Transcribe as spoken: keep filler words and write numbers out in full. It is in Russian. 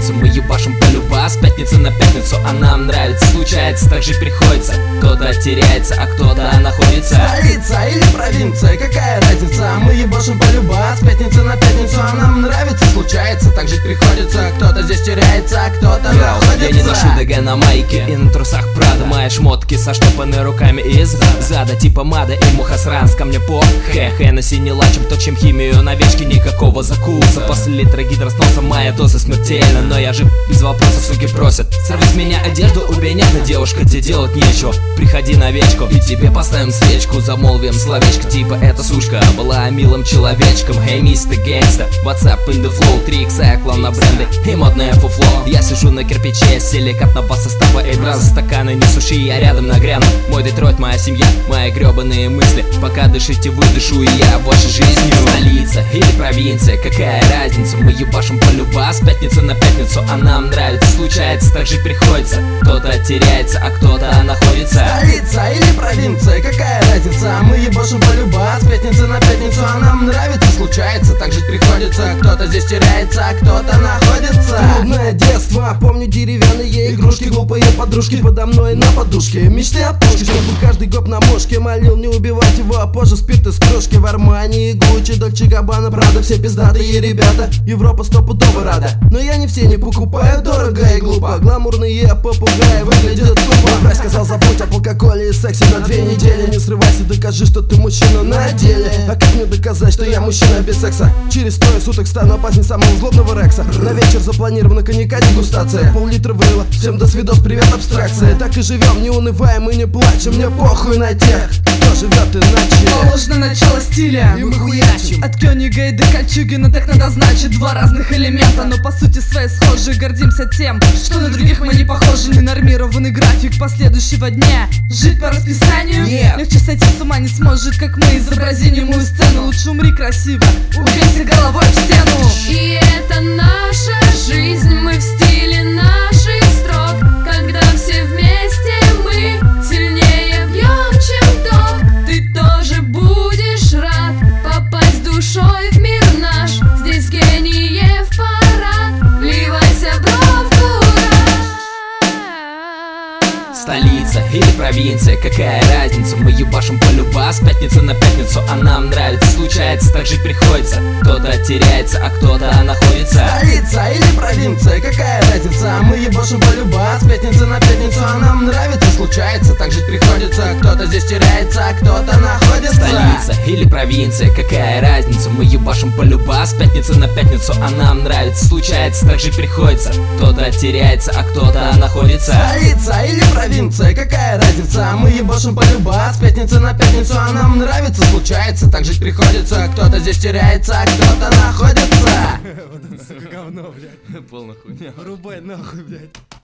разница? Мы ебашим полюба с пятницы на пятницу, а нам нравится. Случается, так жить приходится. Кто-то теряется, а кто-то находится. Столица или провинция, какая разница? Мы ебашим полюба с пятницы на пятницу, а нам нравится. Случается, так жить приходится. Кто-то здесь теряется, а кто-то находится. Я не ношу ДГ на майке и на трусах Прада. Мои шмотки соштопаны руками из зада. Типа Мада и Мухасранс, ко мне по хе-хе. На синий лачем точим химию на вечке, никакого закуса. После литра гидросноса моя доза смертельна. Но я же без вопросов, суки просят: сорви с меня одежду, убей, нет, на девушка, тебе делать нечего. Приходи на вечку, и тебе поставим свечку. Замолвим словечко, типа эта сушка была милым человечком. Hey, мистер Gangsta, what's up in the flow? три икса, клан на бренды и модное фуфло. Я сижу на кирпиче, силикатного состава. Эй, брат, стаканы не суши, я рядом нагряну. Мой Детройт, моя семья, мои гребаные мысли. Пока дышите, выдышу, и я больше жизнью. Столица или провинция, какая разница? Мы ебашим полюба с пятницы на пятницу, а нам нравится. Случается, так жить приходится. Кто-то теряется, а кто-то находится. Столица или провинция, какая разница? Мы ебашим полюба с пятницы на пятницу, а нам нравится. Случается, так жить приходится. Кто-то здесь теряется, а кто-то находится. Трудное детство, помню деревянные игрушки, глупые подружки подо мной на подушке. Мечты о пушке, чтобы каждый гоп на мушке. Молил не убивать его, а позже спирт из кружки. В Армании, Гуччи, Дольче Габбана, Прада. Все пиздатые ребята, Европа стопудово рада. Но я не все не покупаю, дорого и глупо. Гламурные попугаи выглядят тупо. Брай сказал, забудь об алкоголе и сексе на две недели. Не срывайся, докажи, что ты мужчина на деле. А как мне доказать, что я мужчина без секса? Через трое суток стану опаснее самого злобного Рекса. На вечер запланирована коньяка дегустация. Пол-литра врыла, всем до свидос, привет, абстракция. Так и живем, не унываем и не плачем. Мне похуй на тех, кто живет иначе. Положено начало стиля, и мы хуячим. от Кёнига и до Кольчугина, так надо значит. Два разных элемента, но по сути своей схожи. Гордимся тем, что на других мы не похожи. Ненормированный график последующего дня. Жить по расписанию Нет. легче сойти с ума не сможет, как мы. Изобрази немую сцену, лучше умри красиво, убейся головой в стену. И это наша жизнь, мы в стиле наших строк. Когда все вместе мы сильнее бьем, чем ток. Ты тоже будешь рад попасть душой в мир наш. Здесь гениев парад, вливайся, бро, в кураж. Столица или провинция, какая разница? Мы ебашим полюба с пятницы на пятницу, а нам нравится. Случается, так жить приходится. Кто-то теряется, а кто-то находится. Столица или провинция, какая разница? Мы ебашим полюба с пятницы на пятницу, а нам нравится. Случается, так жить приходится. Кто-то здесь теряется, а кто-то находится. Столица или провинция, какая разница? Мы ебашим полюба с пятницы на пятницу, а нам нравится. Случается, так жить приходится. Кто-то теряется, а кто-то находится. Столица или провинция, какая разница? Мы ебашим полюба с пятницы на пятницу, а нам нравится. Случается, так жить приходится. Кто-то здесь теряется, а кто-то находится. Вот это, сука, говно, блядь. Полная хуйня. Врубай нахуй, блядь.